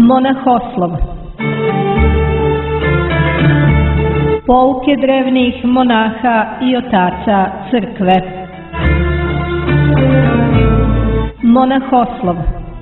Monahoslov. Pouke drevnih monaha i otaca crkve. Monahoslov.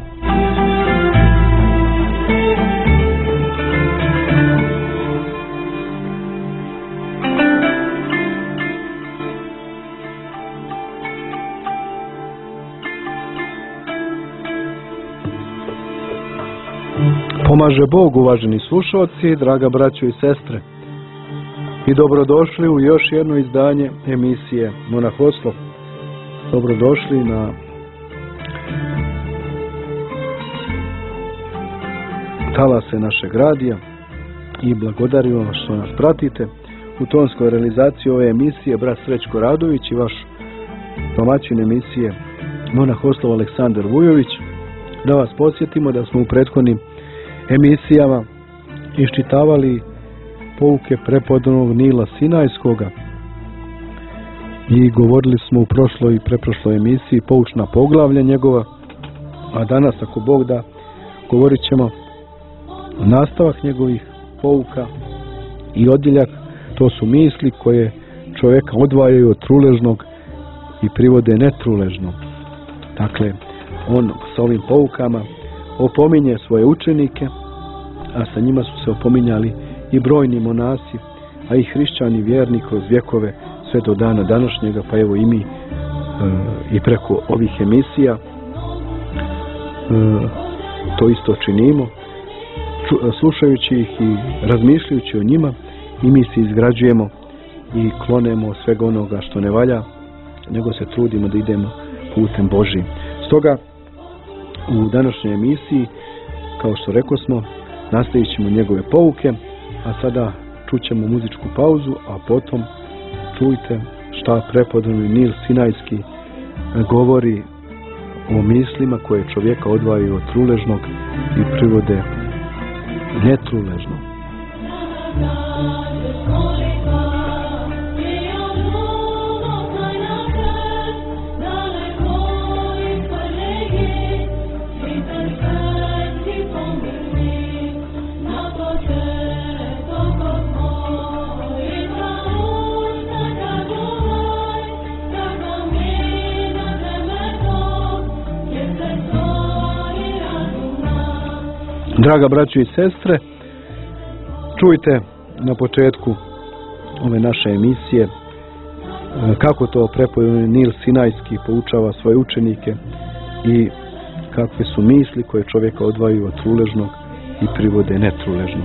Pomaže Bog, uvaženi slušalci, draga braćo i sestre, i dobrodošli u još jedno izdanje emisije Monahoslov. Dobrodošli na talase našeg radija i blagodarimo vas što nas pratite. U tonskoj realizaciji ove emisije brat Srećko Radović i vaš domaćin emisije Monahoslov Aleksandar Vujović. Da vas podsjetimo da smo u prethodnim emisijama iščitavali pouke prepodobnog Nila Sinajskoga i govorili smo u prošloj i preprošloj emisiji poučna poglavlja njegova, a danas, ako Bog da, govorit ćemo nastavak njegovih pouka i odjeljak. To su misli koje čovjeka odvajaju od truležnog i privode netruležnog. Dakle, on sa ovim poukama opominje svoje učenike, a sa njima su se opominjali i brojni monasi, a i hrišćani vjerni kroz vjekove sve do dana današnjega, pa evo i mi i preko ovih emisija to isto činimo, slušajući ih i razmišljajući o njima, i mi se izgrađujemo i klonemo svega onoga što ne valja, nego se trudimo da idemo putem Božijim. Stoga u današnjoj emisiji, kao što rekosmo, nastavit ćemo njegove pouke, a sada čućemo muzičku pauzu, a potom čujte šta prepodobni Nil Sinajski govori o mislima koje čovjeka odvajaju od truležnog i privode netruležnog. Draga braćo i sestre, čujte na početku ove naše emisije kako to prepodobni Nil Sinajski poučava svoje učenike i kakve su misli koje čovjeka odvajaju od truležnog i privode netruležnog.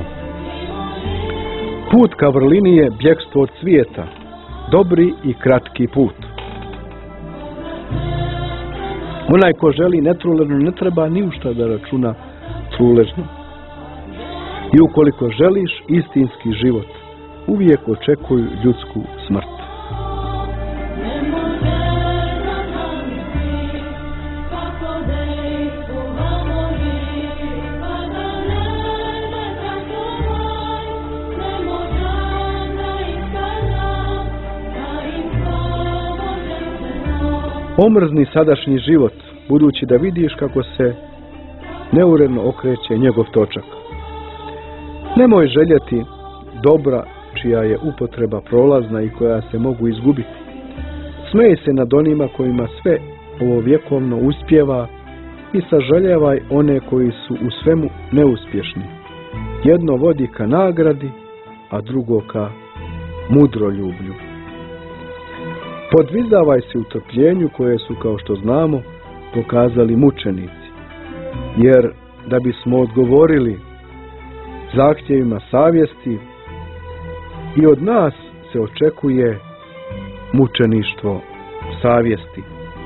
Put ka vrlini je bjegstvo od svijeta, dobri i kratki put. Onaj ko želi netruležno ne treba ni u šta da računa truležno. I ukoliko želiš istinski život, uvijek očekuj ljudsku smrt. Omrzni sadašnji život, budući da vidiš kako se neuredno okreće njegov točak. Nemoj željeti dobra čija je upotreba prolazna i koja se mogu izgubiti. Smej se nad onima kojima sve ovo vjekovno uspijeva i sažaljevaj one koji su u svemu neuspješni. Jedno vodi ka nagradi, a drugo ka mudroljublju. Podvizavaj se u trpljenju koje su, kao što znamo, pokazali mučenici. Jer da bismo odgovorili zahtjevima savjesti, i od nas se očekuje mučeništvo savjesti.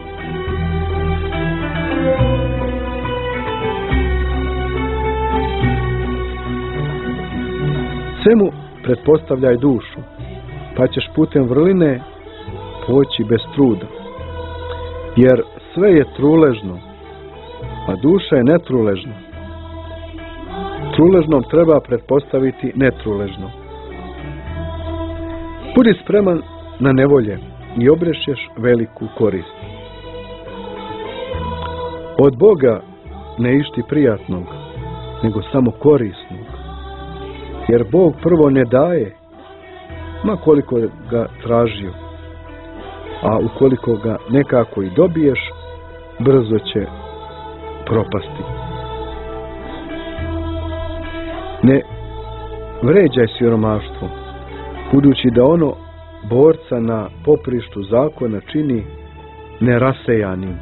Svemu pretpostavljaj dušu, pa ćeš putem vrline poći bez truda. Jer sve je truležno, a duša je netruležna. Truležnom treba pretpostaviti netruležno. Budi spreman na nevolje i obrešćeš veliku korist. Od Boga ne išti prijatnog, nego samo korisnog. Jer Bog prvo ne daje, ma koliko ga tražio, a ukoliko ga nekako i dobiješ, brzo će propasti. Ne vređaj siromaštvo, budući da ono borca na poprištu zakona čini nerasejanim.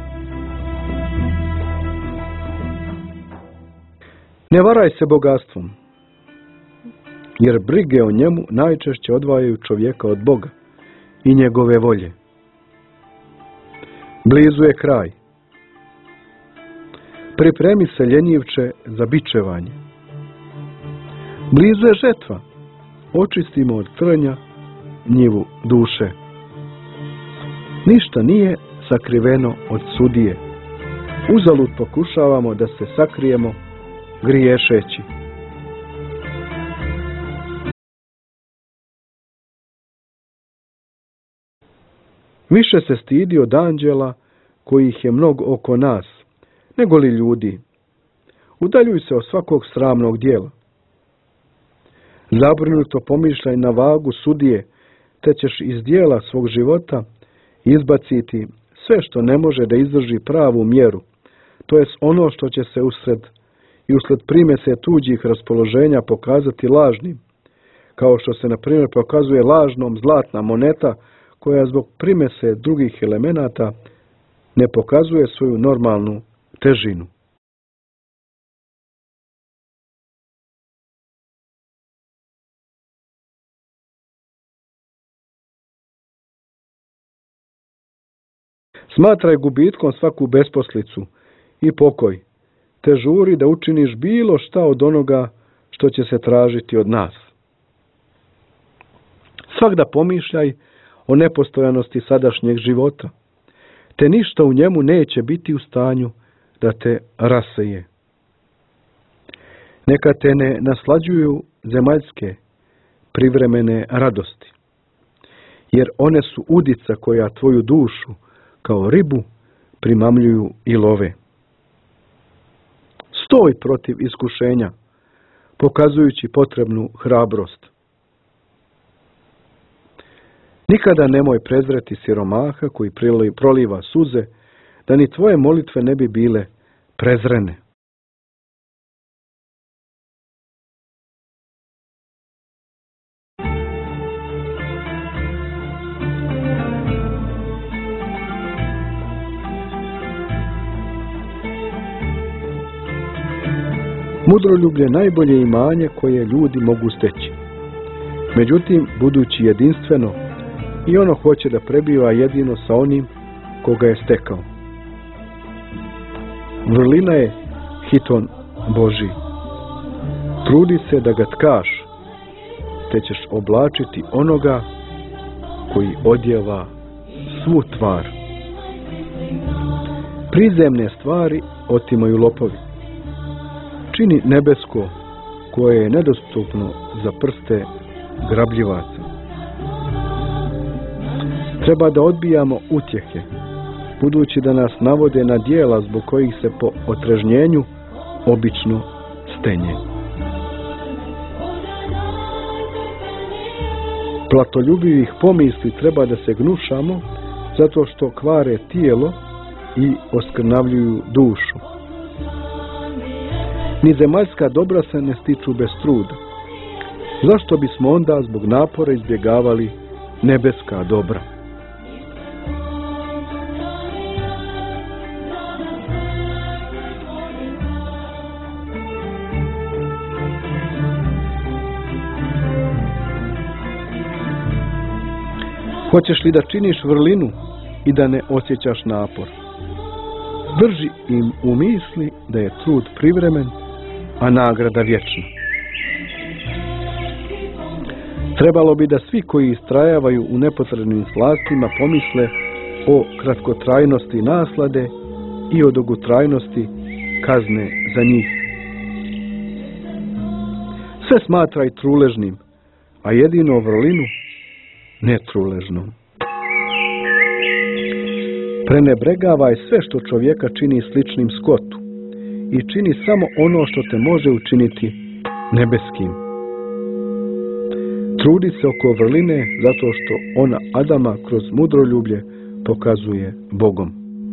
Ne varaj se bogatstvom, jer brige o njemu najčešće odvajaju čovjeka od Boga i njegove volje. Blizu je kraj. Pripremi se, ljenjivče, za bičevanje. Blizu je žetva. Očistimo od trnja njivu duše. Ništa nije sakriveno od sudije. Uzalud pokušavamo da se sakrijemo griješeći. Više se stidi od anđela, kojih je mnogo oko nas, nego li ljudi. Udaljuj se od svakog sramnog dijela. Zabrinuto pomišljaj na vagu sudije, te ćeš iz dijela svog života izbaciti sve što ne može da izdrži pravu mjeru, to jest ono što će se usled primese tuđih raspoloženja pokazati lažnim, kao što se na primjer pokazuje lažnom zlatna moneta koja zbog primese drugih elemenata ne pokazuje svoju normalnu težinu. Smatraj gubitkom svaku besposlicu i pokoj, te žuri da učiniš bilo šta od onoga što će se tražiti od nas. Svakda pomišljaj o nepostojanosti sadašnjeg života, te ništa u njemu neće biti u stanju da te raseje. Neka te ne naslađuju zemaljske privremene radosti, jer one su udica koja tvoju dušu kao ribu primamljuju i love. Stoj protiv iskušenja, pokazujući potrebnu hrabrost. Nikada nemoj prezreti siromaha koji proliva suze, da ni tvoje molitve ne bi bile prezrene. Mudroljublje najbolje imanje koje ljudi mogu steći. Međutim, budući jedinstveno, i ono hoće da prebiva jedino sa onim koga je stekao. Vrlina je hiton Božji. Trudi se da ga tkaš, te ćeš oblačiti onoga koji odjeva svu tvar. Prizemne stvari otimaju lopovi. Čini nebesko koje je nedostupno za prste grabljivaca. Treba da odbijamo utjehe, budući da nas navode na dijela zbog kojih se po otrežnjenju obično stenje. Platoljubivih pomisli treba da se gnušamo zato što kvare tijelo i oskrnavljuju dušu. Ni zemaljska dobra se ne stiču bez truda. Zašto bismo onda zbog napora izbjegavali nebeska dobra? Hoćeš li da činiš vrlinu i da ne osjećaš napor? Drži im u misli da je trud privremen, a nagrada vječna. Trebalo bi da svi koji istrajavaju u nepotrebnim slastima pomisle o kratkotrajnosti naslade i o dugotrajnosti kazne za njih. Sve smatraj truležnim, a jedino vrlinu netruležnom. Prenebregavaj sve što čovjeka čini sličnim skotu i čini samo ono što te može učiniti nebeskim. Trudi se oko vrline zato što ona Adama kroz mudroljublje pokazuje Bogom.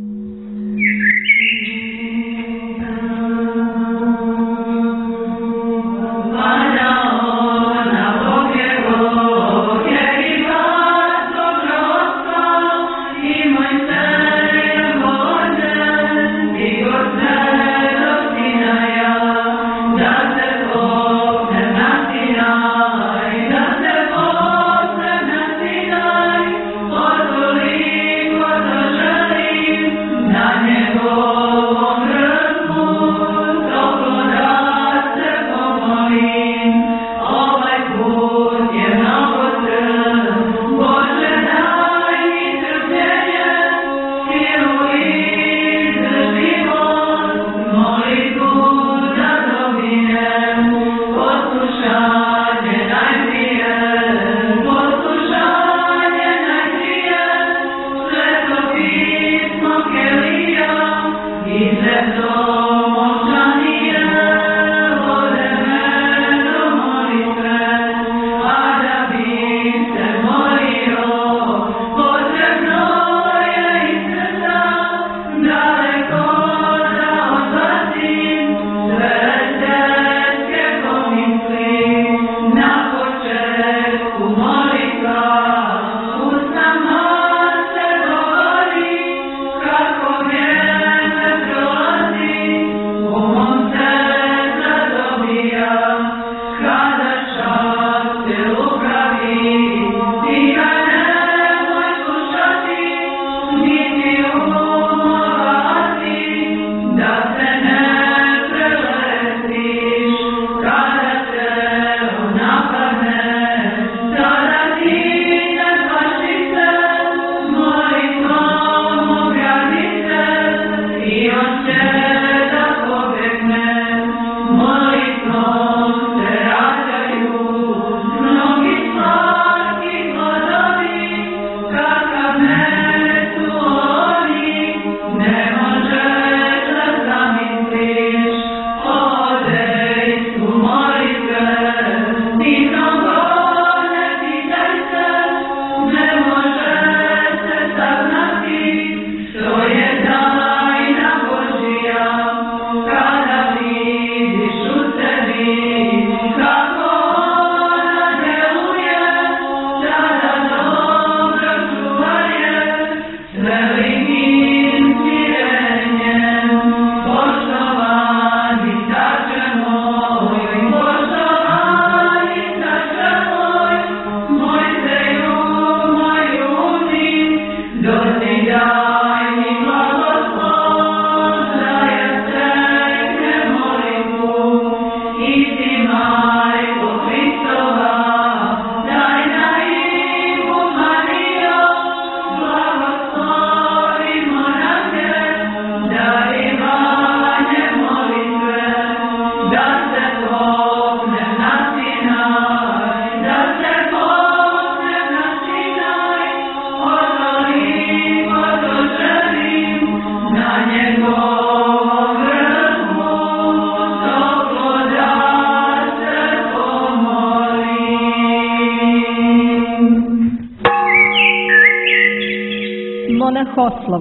Monahoslov.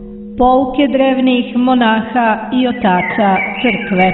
Pouke drevnih monaha i otaca crkve.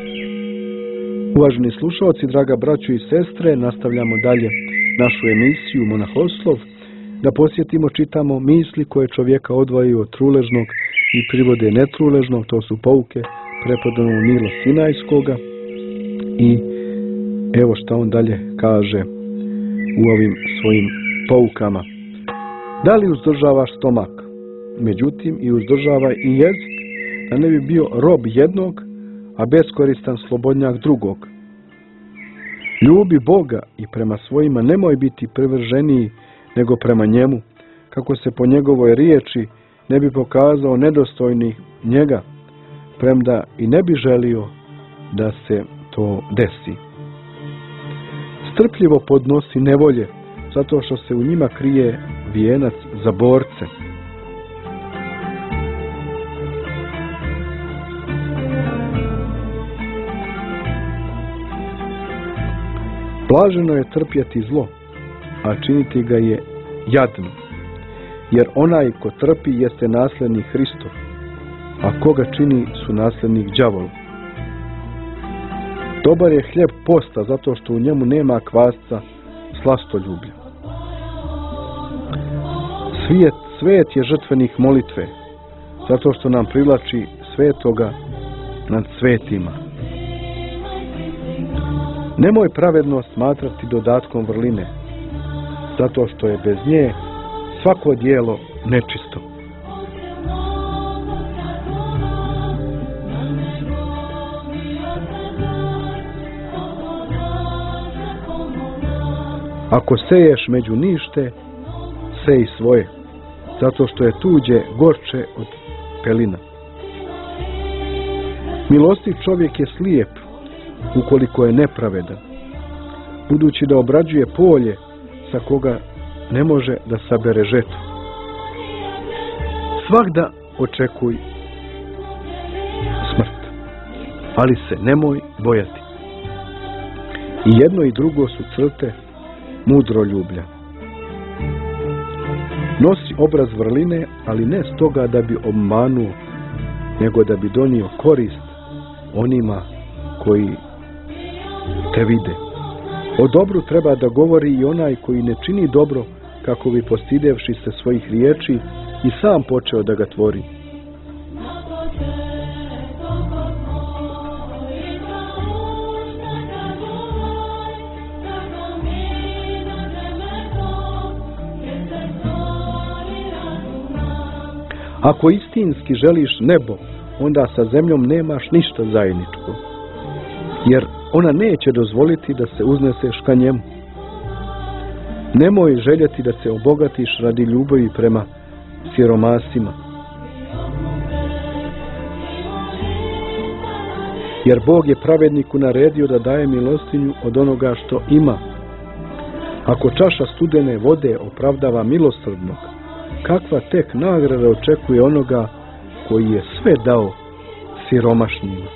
Uvaženi slušalci, draga braćo i sestre, nastavljamo dalje našu emisiju Monahoslov. Da posjetimo, čitamo misli koje čovjeka odvajaju od truležnog i privode netruležnog. To su pouke prepodobnog Nila Sinajskoga. I evo šta on dalje kaže u ovim svojim poukama. Da li uzdržavaš stomak? Međutim, i uzdržavaj i jezik, da ne bi bio rob jednog, a beskoristan slobodnjak drugog. Ljubi Boga i prema svojima nemoj biti privrženiji nego prema njemu, kako se po njegovoj riječi ne bi pokazao nedostojni njega, premda i ne bi želio da se to desi. Strpljivo podnosi nevolje, zato što se u njima krije vijenac za borce. Blaženo je trpjeti zlo, a činiti ga je jadno, jer onaj ko trpi jeste nasljednik Hristov, a koga čini su nasljednik đavola. Dobar je hljeb posta zato što u njemu nema kvasca slastoljublja. Svet je žrtvenih molitve, zato što nam privlači svetoga nad svetima. Nemoj pravednost smatrati dodatkom vrline, zato što je bez nje svako djelo nečisto. Ako seješ među nište, sej svoje, zato što je tuđe gorče od pelina. Milostiv čovjek je slijep, ukoliko je nepravedan, budući da obrađuje polje sa koga ne može da sabere žetvu. Svagda očekuj smrt, ali se nemoj bojati. I jedno i drugo su crte mudroljublja. Nosi obraz vrline, ali ne stoga da bi obmanuo, nego da bi donio korist onima koji te vide. O dobru treba da govori i onaj koji ne čini dobro, kako bi postidevši se svojih riječi i sam počeo da ga tvori. Ako istinski želiš nebo, onda sa zemljom nemaš ništa zajedničko, jer ona neće dozvoliti da se uzneseš ka njemu. Nemoj željeti da se obogatiš radi ljubavi prema siromasima, jer Bog je pravedniku naredio da daje milostinju od onoga što ima. Ako čaša studene vode opravdava milosrdnog, kakva tek nagrada očekuje onoga koji je sve dao siromašnjima.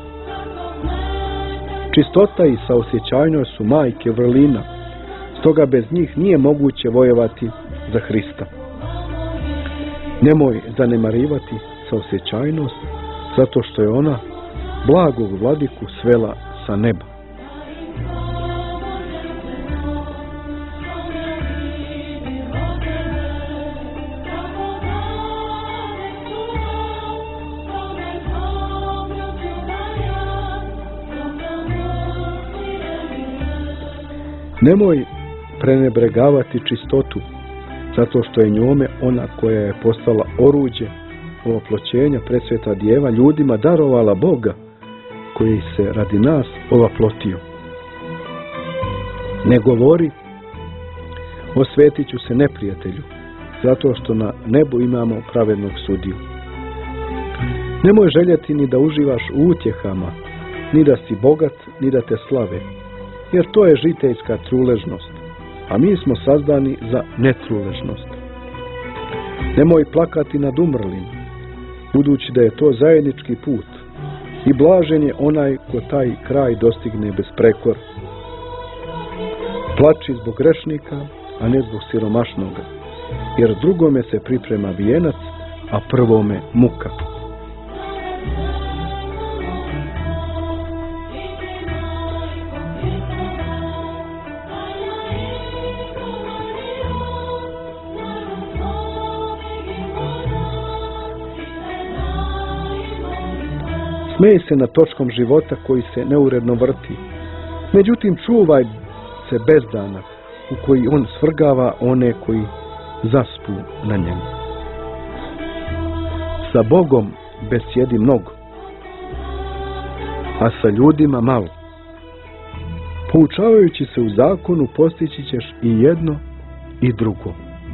Čistota i saosjećajnost su majke vrlina, stoga bez njih nije moguće vojevati za Hrista. Nemoj zanemarivati saosjećajnost, zato što je ona blagog vladiku svela sa neba. Nemoj prenebregavati čistotu, zato što je njome ona koja je postala oruđe ovoploćenja presveta djeva ljudima darovala Boga, koji se radi nas ovaplotio. Ne govori, osvetit ću se neprijatelju, zato što na nebu imamo pravednog sudiju. Nemoj željeti ni da uživaš u utjehama, ni da si bogat, ni da te slave, jer to je žitejska truležnost, a mi smo sazdani za netruležnost. Nemoj plakati nad umrlim, budući da je to zajednički put, i blažen je onaj ko taj kraj dostigne bez prekor. Plači zbog grešnika, a ne zbog siromašnoga, jer drugome se priprema vijenac, a prvome muka. Smej se nad točkom života koji se neuredno vrti. Međutim, čuvaj se bezdana u koji on svrgava one koji zaspu na njemu. Sa Bogom besjedi mnogo, a sa ljudima malo. Poučavajući se u zakonu postići ćeš i jedno i drugo.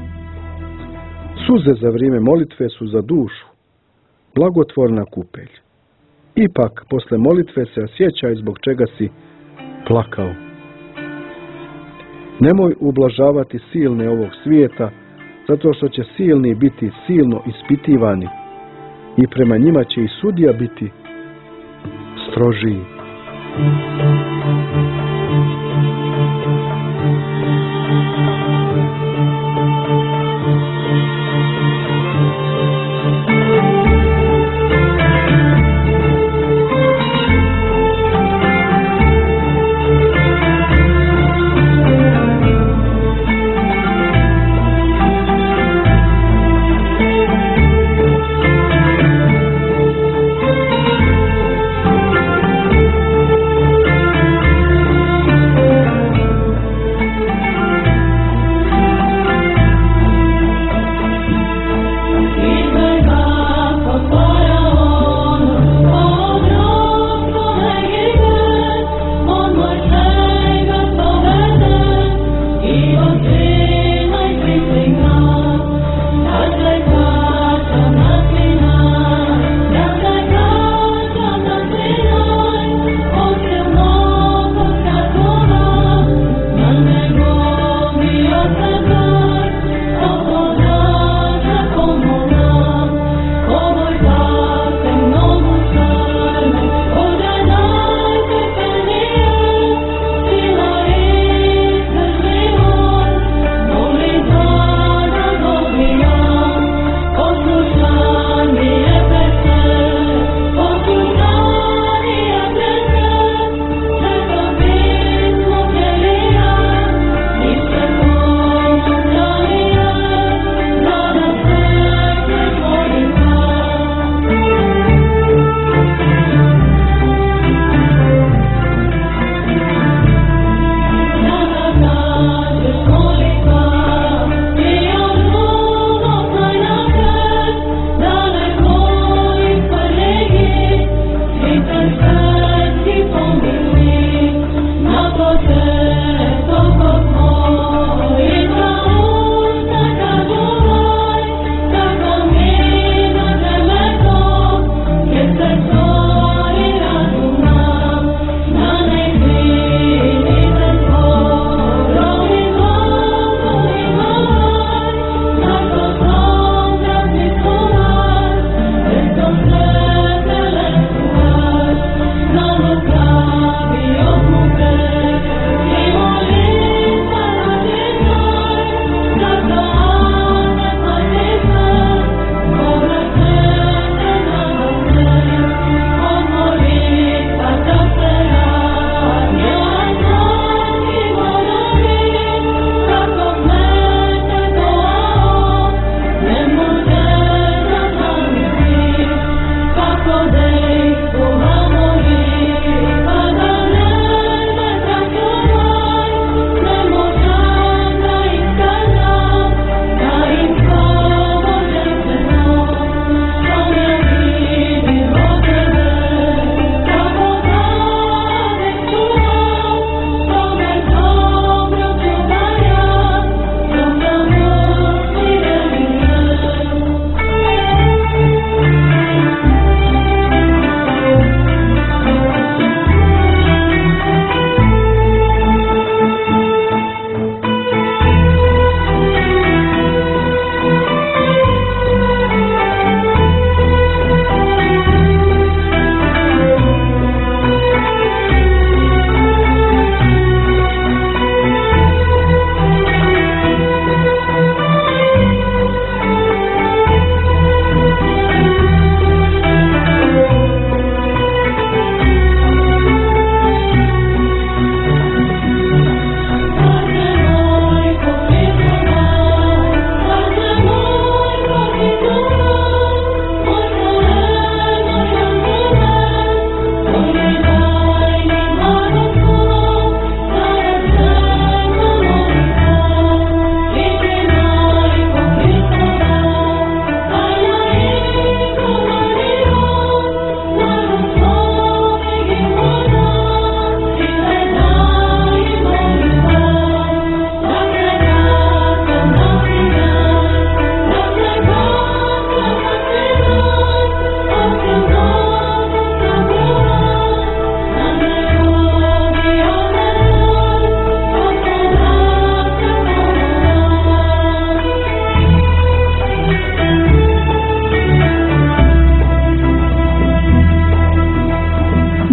Suze za vrijeme molitve su za dušu blagotvorna kupelj. Ipak, posle molitve se osjećaj zbog čega si plakao. Nemoj ublažavati silne ovog svijeta, zato što će silni biti silno ispitivani i prema njima će i sudija biti strožiji.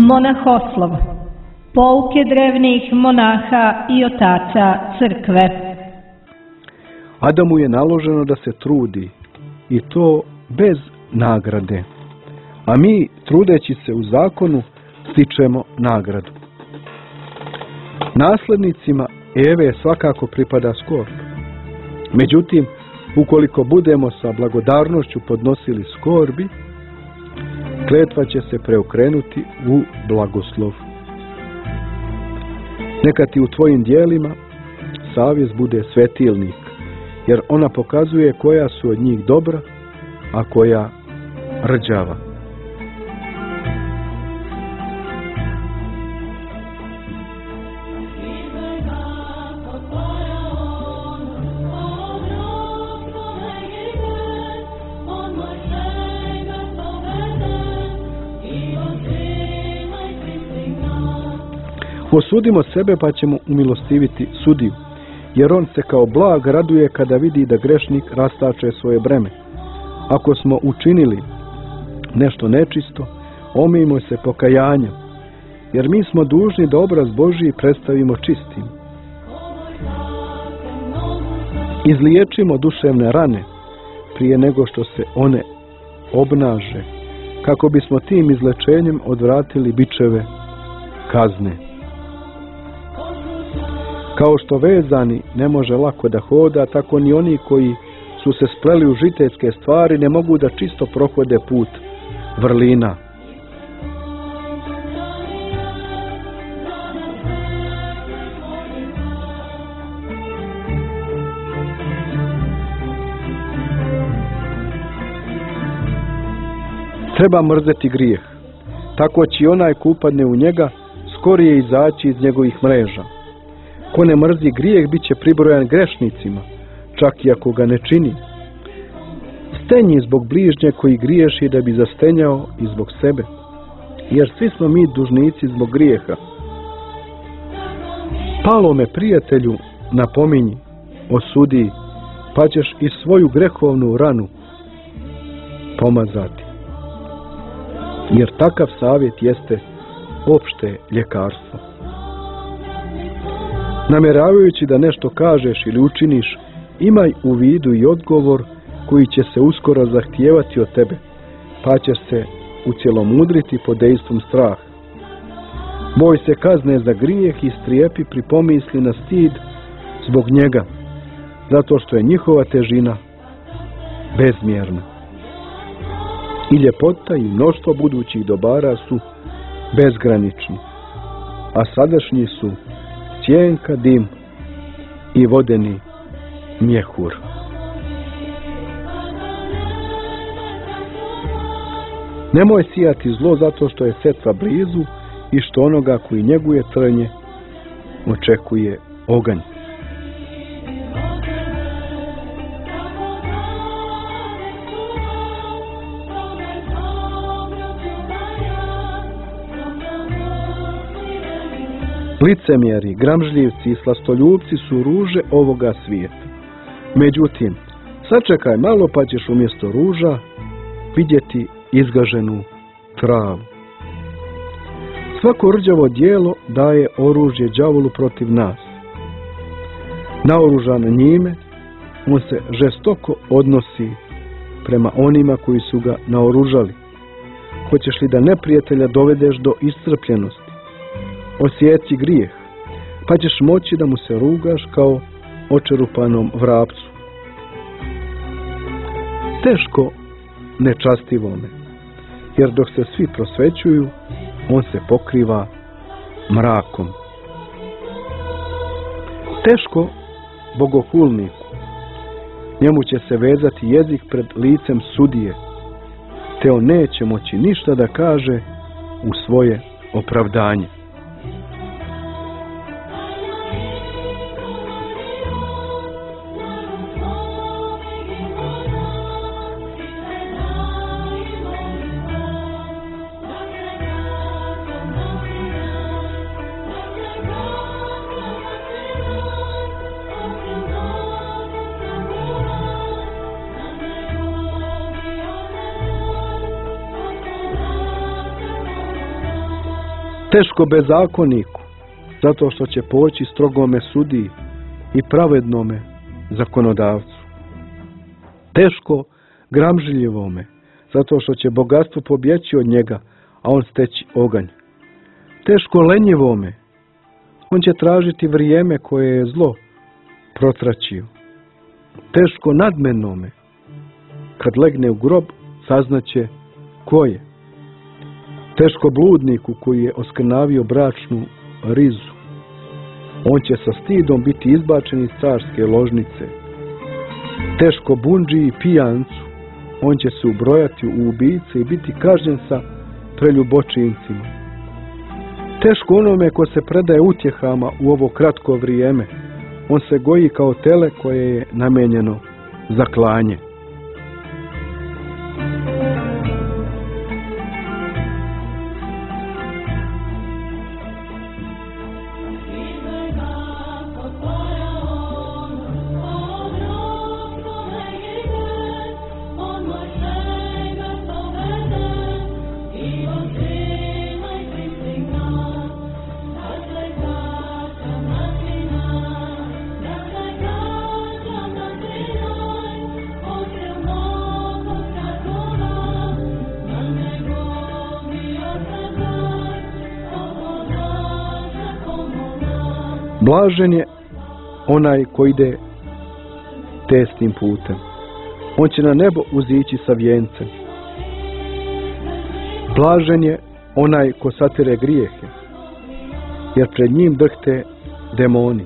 Monahoslov. Pouke drevnih monaha i otaca crkve. Adamu je naloženo da se trudi i to bez nagrade, a mi, trudeći se u zakonu, stičemo nagradu. Naslednicima Eve svakako pripada skorb. Međutim, ukoliko budemo sa blagodarnošću podnosili skorbi, kletva će se preokrenuti u blagoslov. Neka ti u tvojim dijelima savjest bude svetilnik, jer ona pokazuje koja su od njih dobra, a koja rđava. Osudimo sebe pa ćemo umilostiviti sudiju, jer on se kao blag raduje kada vidi da grešnik rastače svoje breme. Ako smo učinili nešto nečisto, omijmo se pokajanjem, jer mi smo dužni da obraz Božji predstavimo čistim. Izliječimo duševne rane prije nego što se one obnaže, kako bismo tim izlečenjem odvratili bičeve kazne. Kao što vezani ne može lako da hoda, tako ni oni koji su se spleli u žiteljske stvari ne mogu da čisto prohode put vrlina. Treba mrzeti grijeh, tako će i onaj ko upadne u njega skorije izaći iz njegovih mreža. Ko ne mrzi grijeh, bit će pribrojan grešnicima, čak i ako ga ne čini. Stenji zbog bližnje koji griješi da bi zastenjao i zbog sebe, jer svi smo mi dužnici zbog grijeha. Palo me, prijatelju, napominji, osudi, pa ćeš i svoju grehovnu ranu pomazati. Jer takav savjet jeste opšte ljekarstvo. Namjeravajući da nešto kažeš ili učiniš, imaj u vidu i odgovor koji će se uskoro zahtijevati od tebe, pa ćeš se ucjelomudriti pod dejstvom straha. Boj se kazne za grijeh i strijepi pri pomisli na stid zbog njega, zato što je njihova težina bezmjerna. I ljepota i mnoštvo budućih dobara su bezgranični, a sadašnji su sjenka, dim i vodeni mjehur. Nemoj sijati zlo zato što je setva blizu i što onoga koji njeguje trnje očekuje oganj. Licemjeri, gramžljivci i slastoljubci su ruže ovoga svijeta. Međutim, sačekaj malo pa ćeš umjesto ruža vidjeti izgaženu travu. Svako rđavo djelo daje oružje đavolu protiv nas. Naoružan njime, on se žestoko odnosi prema onima koji su ga naoružali. Hoćeš li da neprijatelja dovedeš do iscrpljenosti? Osjeci grijeh, pa ćeš moći da mu se rugaš kao očerupanom vrapcu. Teško nečastivome, jer dok se svi prosvećuju, on se pokriva mrakom. Teško bogohulniku, njemu će se vezati jezik pred licem sudije, te on neće moći ništa da kaže u svoje opravdanje. Teško bezakoniku, zato što će poći strogome sudiji i pravednome zakonodavcu. Teško gramžljivome, zato što će bogatstvo pobjeći od njega, a on steći oganj. Teško lenjivome, on će tražiti vrijeme koje je zlo protračio. Teško nadmenome, kad legne u grob, saznaće ko je. Teško bludniku koji je oskrnavio bračnu rizu, on će sa stidom biti izbačen iz carske ložnice. Teško bundži i pijancu, on će se ubrojati u ubice i biti kažnjen sa preljubočincima. Teško onome ko se predaje utjehama u ovo kratko vrijeme, on se goji kao tele koje je namenjeno za klanje. Blažen je onaj ko ide tesnim putem. On će na nebo uzići sa vijencem. Blažen je onaj ko satire grijehe, jer pred njim drhte demoni.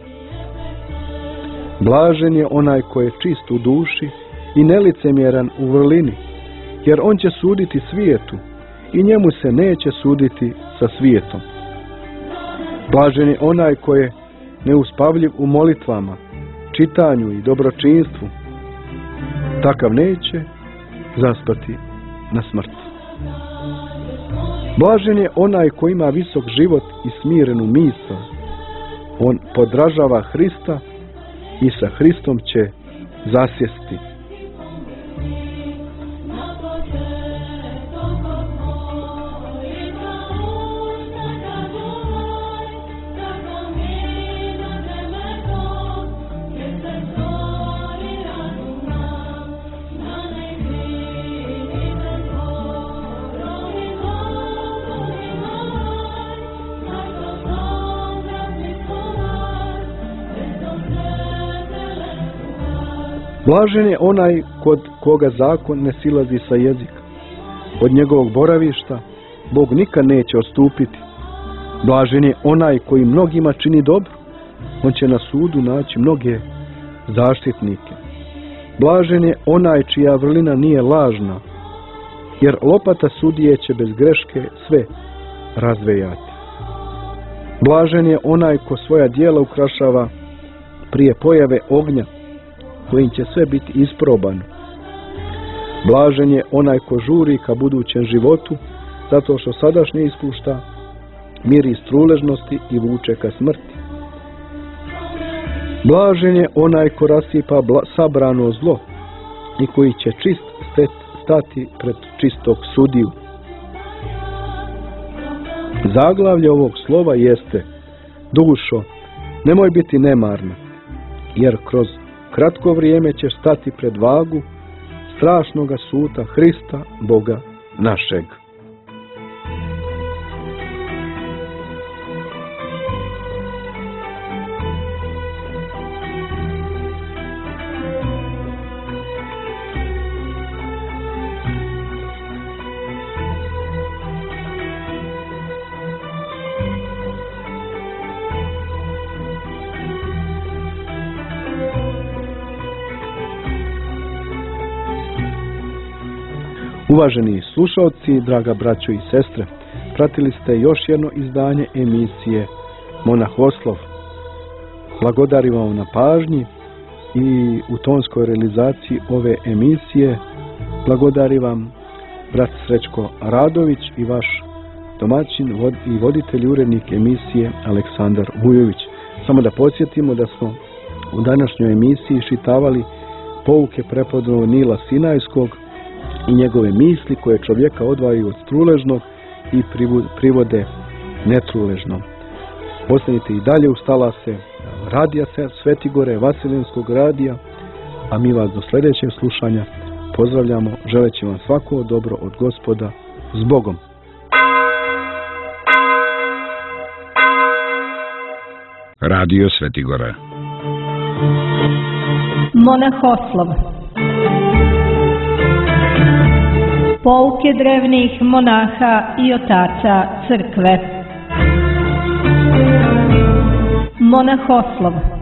Blažen je onaj ko je čist u duši i nelicemjeran u vrlini, jer on će suditi svijetu i njemu se neće suditi sa svijetom. Blažen je onaj ko je neuspavljiv u molitvama, čitanju i dobročinstvu. Takav neće zaspati na smrt. Blažen je onaj ko ima visok život i smirenu misao. On podražava Hrista i sa Hristom će zasjesti. Blažen je onaj kod koga zakon ne silazi sa jezika. Od njegovog boravišta Bog nikad neće odstupiti. Blažen je onaj koji mnogima čini dobro. On će na sudu naći mnoge zaštitnike. Blažen je onaj čija vrlina nije lažna, jer lopata sudije će bez greške sve razvejati. Blažen je onaj ko svoja djela ukrašava prije pojave ognja, kojim će sve biti isprobano. Blažen je onaj ko žuri ka budućem životu, zato što sadašnje ispušta miris truležnosti i vuče ka smrti. Blažen je onaj ko rasipa sabrano zlo i koji će čist stati pred čistog sudiju. Zaglavlje ovog slova jeste: dušo, nemoj biti nemarna, jer kroz kratko vrijeme ćeš stati pred vagu strašnoga suda Hrista, Boga našeg. Uvaženi slušalci, draga braćo i sestre, pratili ste još jedno izdanje emisije Monahoslov. Blagodarim vam na pažnji i u tonskoj realizaciji ove emisije blagodarim vam brat Srećko Radović i vaš domaćin i voditelj urednik emisije Aleksandar Vujović. Samo da podsjetimo da smo u današnjoj emisiji iščitavali pouke prepodobnog Nila Sinajskog i njegove misli koje čovjeka odvajaju od truležnog i privode netruležno. Ostanite i dalje uz talase radija Svetigore, Vasilijskog radija, a mi vas do sljedećeg slušanja pozdravljamo, želeći vam svako dobro od Gospoda. S Bogom! Radio Svetigora. Monahoslov. Pouke drevnih monaha i otaca crkve. Monahoslov.